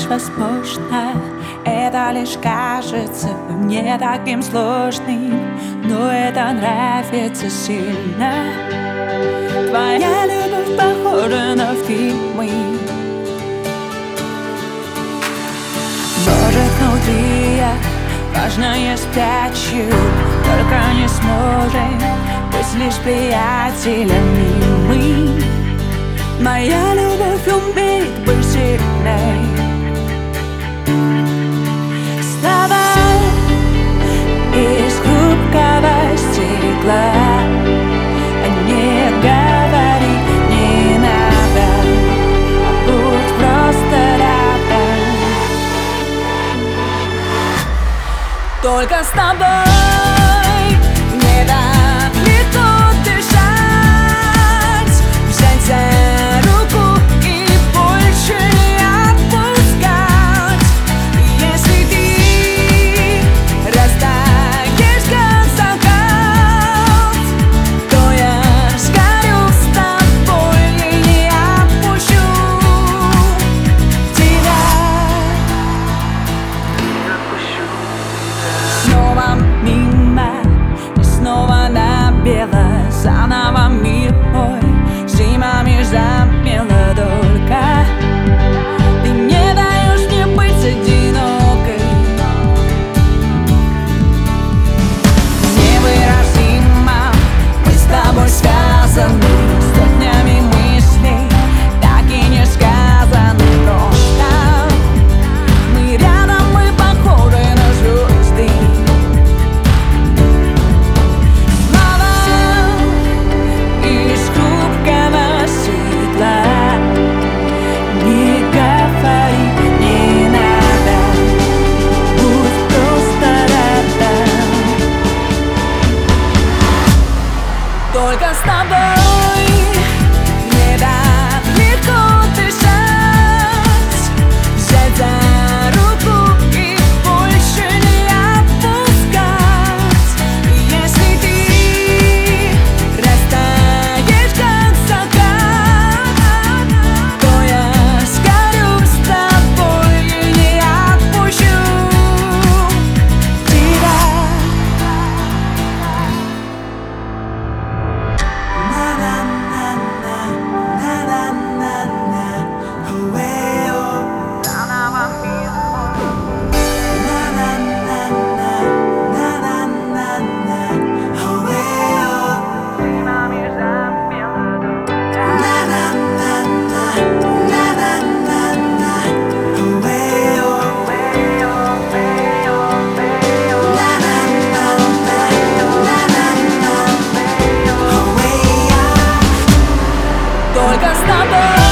возможно. Это лишь кажется мне таким сложным, но это нравится сильно. Твоя любовь похожа на фильмы. Может, внутри я важное спрячу, только не сможем быть лишь приятелями мы. Моя любовь умеет быть сильной. Слова из хрупкого стекла, не говори, не надо, а будь просто рядом. Только с тобой мне так легко дышать, взять за руку и больше не отпускать. Если ты растаешь как закат, то я сгорю с тобой и не отпущу тебя. Снова мимо, и снова на бело, заново мир мой зимами замело только. Ты не даешь мне быть одинокой. Невыразимо мы с тобой связаны сотнями мыслей, так и не сказаны просто. Мы рядом, мы похожи на звезды. Из хрупкого стекла, не говори, не надо, будь просто рядом. Только с тобой мне так легко дышать, взять за руку и больше не отпускать. Если ты растаешь как закат, то я сгорю с тобой и не отпущу тебя. Только с тобой.